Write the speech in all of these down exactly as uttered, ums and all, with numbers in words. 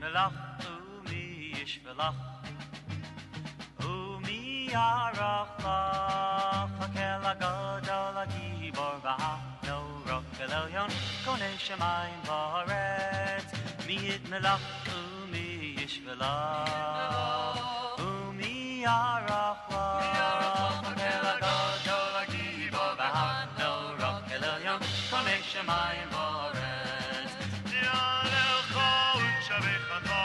melach umi yishvelach umi yarach lach hakel agadol agibor v'ha'no rok elyon konei shemayim v'aretz miyit melach umi yishvelach umi yarach lach hakel agadol agibor v'ha'no rok elyon konei shemayim v'aretz yalecha u'shabechacha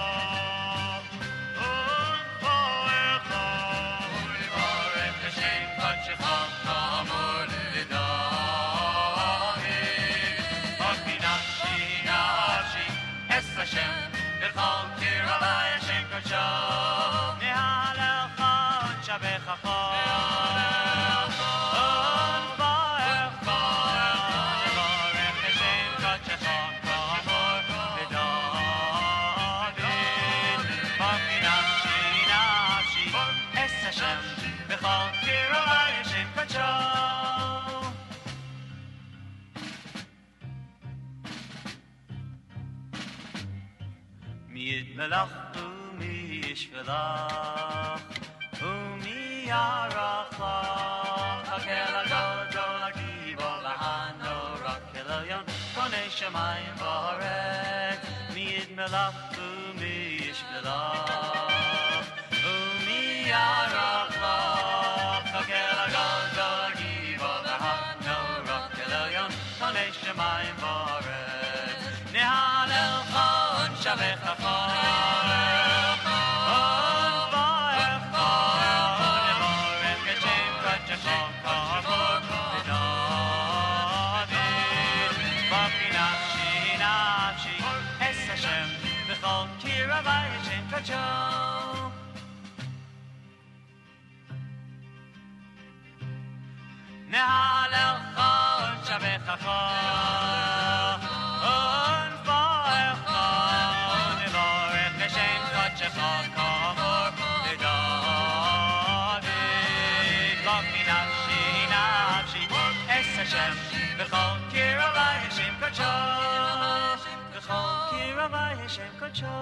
melach umi yishvelach umi yarach hakel agadol agibor v'ha'no rok elyon konei shemayim v'aretz miyid melach umi yishvelach umi yarach hakel agadol agibor v'ha'no rok elyon konei shemayim v'aretz nehalelcha u'shabechacha Nehalelcha u'shabechacha u'nfaecha u'nivorech Hashem kodechecha k'amor l'David v'ki nafshi nafshi es Hashem v'chol kiravai Hashem kodecho v'chol kiravai Hashem kodecho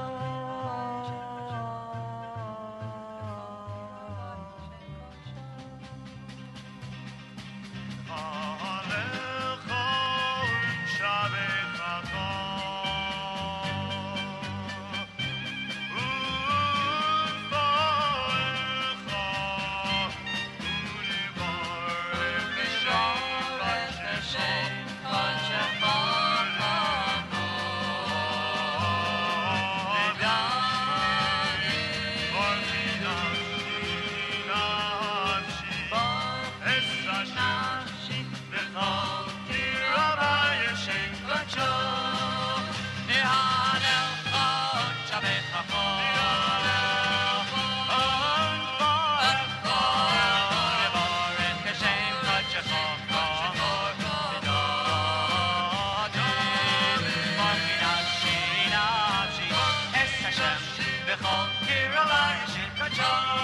Hashem, v'chol kiravai Hashem kodecho